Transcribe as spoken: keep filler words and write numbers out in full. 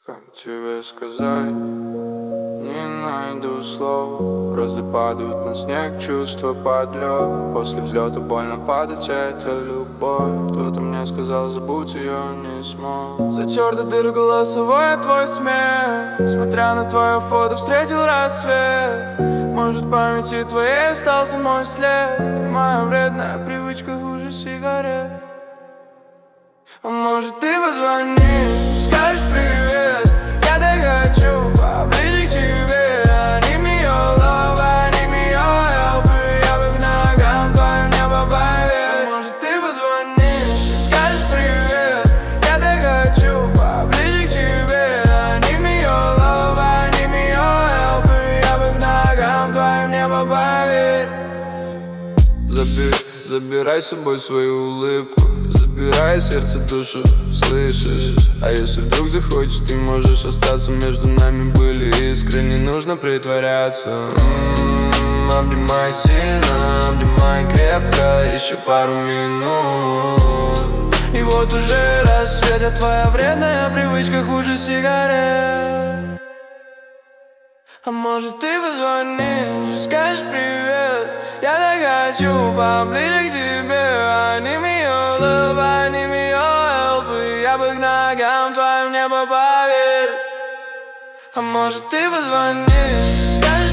Как тебе сказать? Не найду слов. Розы падают на снег, чувства под лед. После взлета больно падать, это любовь. Кто-то мне сказал, забудь ее, не смог. Затерта дыры голосовой, твой смех. Смотря на твое фото, встретил рассвет. Может, в памяти твоей остался мой след. Моя вредная привычка хуже сигарет. А может, ты позвонишь, скажешь привет. Я так хочу поближе к тебе. I need me your love, I need me your help. И я бы к ногам твоим небо поверь. А может, ты позвонишь, скажешь привет. Я так хочу поближе к тебе. I need me your love, I need me your help. И я бы к ногам твоим небо поверь. Забирай, забирай с собой свою улыбку. Забирай сердце, душу, слышишь? А если вдруг захочешь, ты можешь остаться. Между нами были искры, не нужно притворяться. М-м-м, обнимай сильно, обнимай крепко, еще пару минут. И вот уже рассвет, а твоя вредная привычка хуже сигарет. А может, ты позвонишь, скажешь привет. Я так хочу поближе к тебе. I need me your love, I need me your help. И я бы к ногам твоим небо поверь. А может, ты позвонишь, скажешь